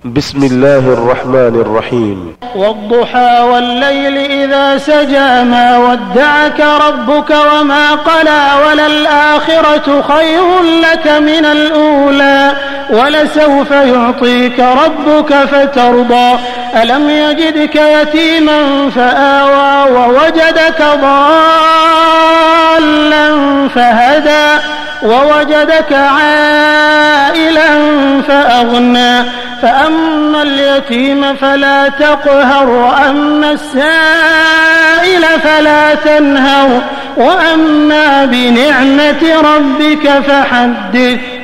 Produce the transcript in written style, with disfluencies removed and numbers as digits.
بسم الله الرحمن الرحيم. والضحى والليل إذا سجى ما ودعك ربك وما قلى وللآخرة خير لك من الأولى ولسوف يعطيك ربك فترضى ألم يجدك يتيما فآوى ووجدك ضالا فهدى ووجدك عائلا فأغنى فأما اليتيم فلا تقهر وأما السائل فلا تنهر وأما بنعمة ربك فحدث.